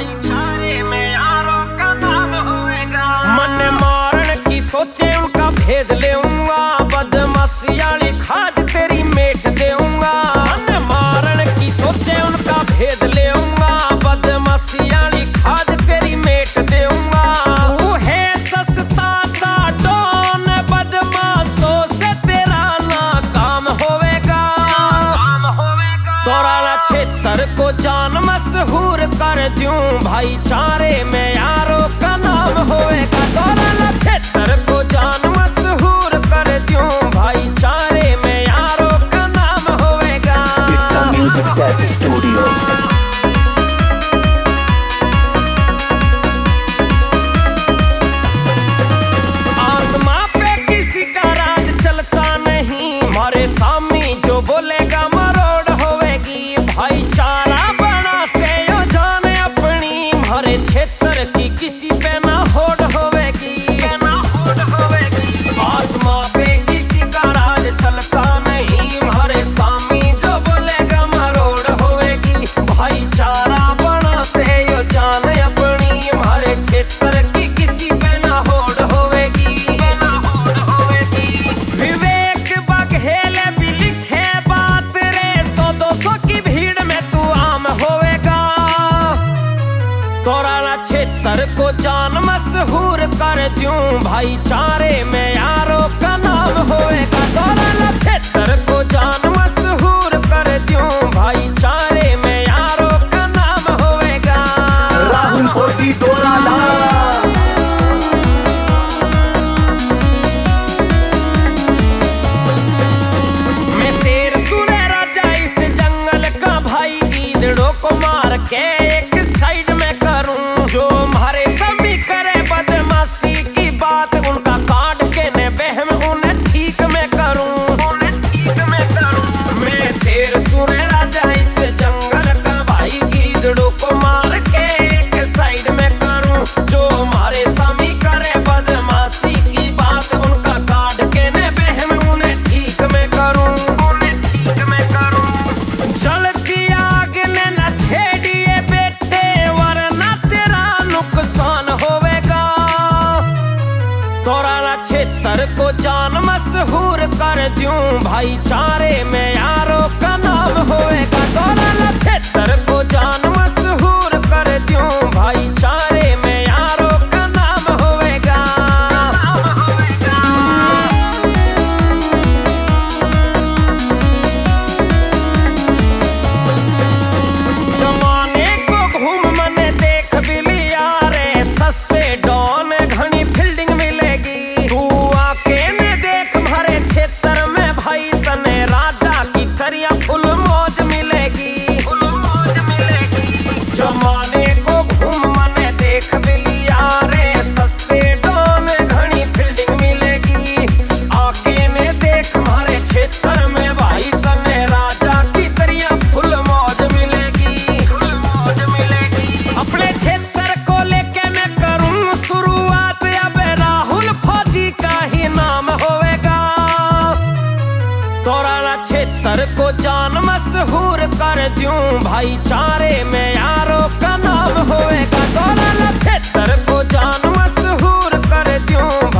भाईचारे में यारों का नाम होएगा। मन मारन की सोचे उनका भेद लेऊंगा, बदमाशी वाली खाद तेरी मेट देऊंगा। मन मारन की सोचे उनका भेद लेऊंगा, बदमाशी वाली खाद तेरी मेट देऊंगा। तू है सस्ता सा डॉन, बदमाशों से तेरा ना काम होवेगा। तोरा ना क्षेत्र को जान मशहूर कर दूं, भाईचारे में यारों का नाम होएगा। तोरा ना क्षेत्र को जान मशहूर कर दूं, भाईचारे में यारों का नाम होएगा। It's a music self studio. आसमां पे किसी का राज चलता नहीं, मारे सामी जो बोलेगा मरोड़ होवेगी। भाईचारा बना से यो जाने अपनी, मारे क्षेत्र की किसी पे ना होड़ होवेगी। आसमां पे किसी का राज चलता नहीं, मारे सामी जो बोलेगा मरोड़ होवेगी। भाईचारा बना से यो जाने अपनी, मारे क्षेत्र की किसी पे ना होड़ होवेगी। विवेक बघेले भी लिखे बात रे, 100-200 की भीड़ में तू आम होवेगा। तोरा ना क्षेत्र को जान मशहूर कर दूं, भाईचारे में यारों का नाम होएगा। तोरा ना क्षेत्र को जान मशहूर कर दूं, भाईचारे में यारों का नाम होएगा। राहुल फौजी दोराला। मैं शेर सुने राजा इस जंगल का, भाई गीदड़ों को मार के एक साइड में करूं। जो मारे सभी करे बदमाशी की बात, उनका काट के ने बहम उन्हें ठीक में करूं। मैं शेर सुने राजा इस जंगल का, भाई गीदड़ों को मार के एक साइड में करूं। जो मारे सभी करे बदमाशी की बात, उनका काट के ने बहम उन्हें ठीक में करूं। जलती आग ने न छेड़िए बेटे, वरना तेरा नुकसान होवेगा। तोरा ना क्षेत्र को जान मशहूर कर दूं, भाईचारे में यारों का नाम होएगा। तोरा ना क्षेत्र को जान मशहूर कर दूं, भाईचारे में यारों का नाम होएगा। जमाने को घूम मने देख भी लिया रे, सस्ते डॉन घनी फील्डिंग मिलेगी। तू आके ने देख हमारे क्षेत्र में, भाई तने राजा की तरिया फुल मौज मिलेगी। जमाने को घूम मने देख भी लिया रे, सस्ते डॉन घनी फील्डिंग मिलेगी। आके ने देख हमारे क्षेत्र में, भाई तने राजा की तरिया फुल मौज मिलेगी। अपने क्षेत्र को लेके मैं करूं शुरुआत, अब राहुल फौजी का ही नाम होवेगा। तोरा ना क्षेत्र को जान मशहूर कर दूं, भाईचारे में यारों का नाम होएगा। तोरा ना क्षेत्र को जान मशहूर कर दूं,